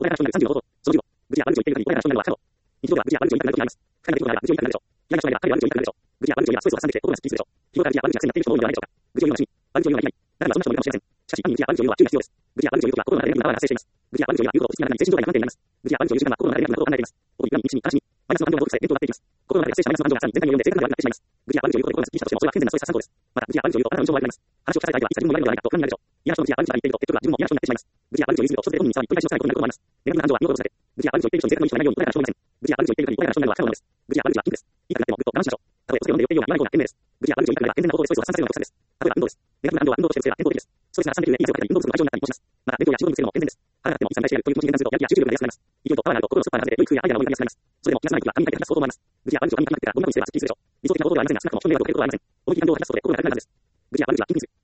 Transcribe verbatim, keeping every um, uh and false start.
小柄な少年がさんじゅうの男。そのじゅうご。無事や悪口を言っている限り、小柄な少年は不可能。日常では無事や悪口を言いたくなる時があります。彼が日常では悪口を言いたくなるでしょう。嫌な少年は彼が悪口を言いたくなるでしょう。無事や悪口を言えばストレスを発散できて心がすっきりするでしょう。日頃から無事や悪口が癖になっている人も多いのではないでしょうか。愚痴を言うのは趣味。悪口を言うのはできない。だからそんな人もいるかもしれません。しかし、単に愚痴や悪口を言うのは注意が必要です。愚痴や悪口を言うことは心の中でネガティブなパワーが発生しています。愚痴や悪口を言うことを好きならない精神状態が不安定になります。愚痴や悪口を言う時間は心の中でネガティブなことを考えています。多い、闇、憎しみ、悲しみ、マイナスの感情が動くさえ、伝統が出ていきます。心の中で発生したマイナスの感情がさらに全体に及んで生活が悪くなってしまいます。愚痴や悪口を言うことで心がすっきりしたとしても、それは不健全なストレス発散行です。また、愚痴や悪口を言うとあなたの印象も悪くなります。話を聞かされた相手はいつ自分も言われるのではないかと不安になるでしょう。嫌な人の愚痴や悪口が言っていると、結局は自分も嫌な人になってしまいます。愚痴や悪口を言い過ぎると、人それぞれ本人にさらに繰り返しのさらにことになることもあります。ネガティブな感情は身を殺され、愚痴や悪口を言っている人に正確な意識がないように、穏やかな人もいません。愚痴や悪口を言っている限り、穏やかな人になるのは不可能です。愚痴や悪口は禁句です。いつになってもぐっと我慢しましょう。たとえお酒を飲んで酔っているような言わない方が賢明です。愚痴や悪口を言いたくなれば健全な方法でストレスを発散させるのがコツです。例えば運動です。ネガティブな感情は運動としてぶつければ健康的です。ストレスが発散できる上でいい汗をかいたり運動不足の解消になったりもします。また、勉強や仕事にするのも健全です。腹が立ってもいつもいっぱいしてやるという気持ちに転換すると、やる気や集中力が出やすくなります。勢いとパワーがあると心のスーパーなので、良い工夫やアイデアの思いが出やすくなります。それでも、気が済まない時は紙に書いて話す方法もあります。愚痴や悪口を紙に書きまくってからゴミ箱に捨てればスッキリするでしょう。理想的な方法ではありませんが、少なくとも人に迷惑をかけることはありません。思い切りな動を減らすことで心が楽になるはずです。愚痴や悪口は禁句にする。